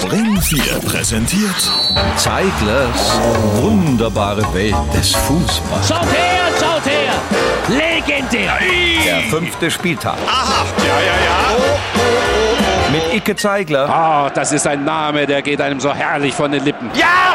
Bremen 4 präsentiert Zeiglers wunderbare Welt des Fußballs. Schaut her! Legendär! Der 5. Spieltag. Aha, ja. Mit Icke Zeigler. Ah, das ist ein Name, der geht einem so herrlich von den Lippen. Ja!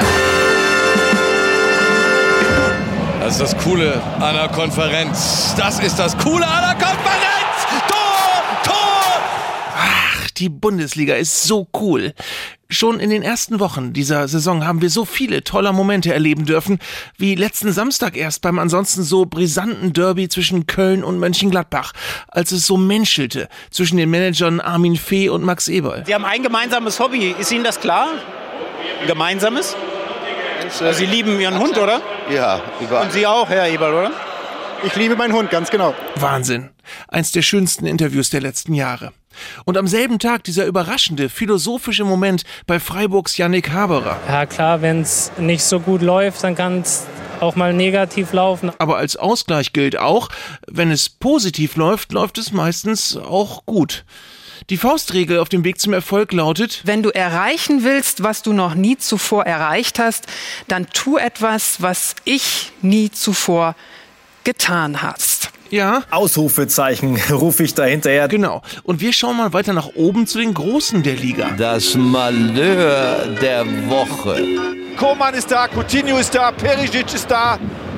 Das ist das Coole an der Konferenz. Das ist das Coole an der Konferenz! Tor! Ach, die Bundesliga ist so cool. Schon in den ersten Wochen dieser Saison haben wir so viele tolle Momente erleben dürfen, wie letzten Samstag erst beim ansonsten so brisanten Derby zwischen Köln und Mönchengladbach, als es so menschelte zwischen den Managern Armin Fee und Max Eberl. Sie haben ein gemeinsames Hobby. Ist Ihnen das klar? Ein gemeinsames? Sie lieben Ihren Hund, oder? Ja, überall. Und Sie auch, Herr Eberl, oder? Ich liebe meinen Hund, ganz genau. Wahnsinn. Eins der schönsten Interviews der letzten Jahre. Und am selben Tag dieser überraschende, philosophische Moment bei Freiburgs Yannick Haberer. Ja klar, wenn es nicht so gut läuft, dann kann es auch mal negativ laufen. Aber als Ausgleich gilt auch, wenn es positiv läuft, läuft es meistens auch gut. Die Faustregel auf dem Weg zum Erfolg lautet: Wenn du erreichen willst, was du noch nie zuvor erreicht hast, dann tu etwas, was ich nie zuvor getan hast. Ja. Ausrufezeichen rufe ich da hinterher. Genau. Und wir schauen mal weiter nach oben zu den Großen der Liga. Das Malheur der Woche. Koman ist da, Coutinho ist da, Perisic ist da.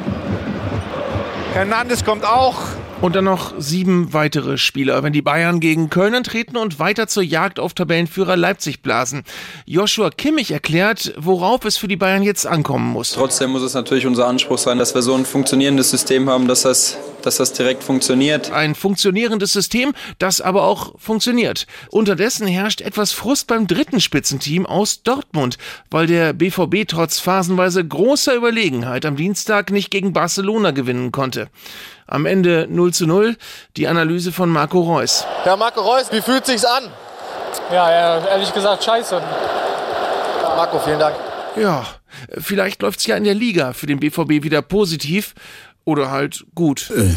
Hernandez kommt auch. Und dann noch 7 weitere Spieler, wenn die Bayern gegen Köln antreten und weiter zur Jagd auf Tabellenführer Leipzig blasen. Joshua Kimmich erklärt, worauf es für die Bayern jetzt ankommen muss. Trotzdem muss es natürlich unser Anspruch sein, dass wir so ein funktionierendes System haben, dass das direkt funktioniert. Ein funktionierendes System, das aber auch funktioniert. Unterdessen herrscht etwas Frust beim dritten Spitzenteam aus Dortmund, weil der BVB trotz phasenweise großer Überlegenheit am Dienstag nicht gegen Barcelona gewinnen konnte. Am Ende 0:0, die Analyse von Marco Reus. Ja, Marco Reus, wie fühlt sich's an? Ja, ehrlich gesagt scheiße. Marco, vielen Dank. Ja, vielleicht läuft's ja in der Liga für den BVB wieder positiv oder halt gut. Und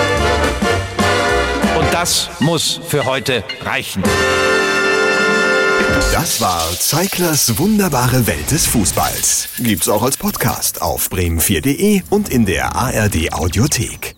das muss für heute reichen. Das war Zeiglers wunderbare Welt des Fußballs. Gibt's auch als Podcast auf bremen4.de und in der ARD Audiothek.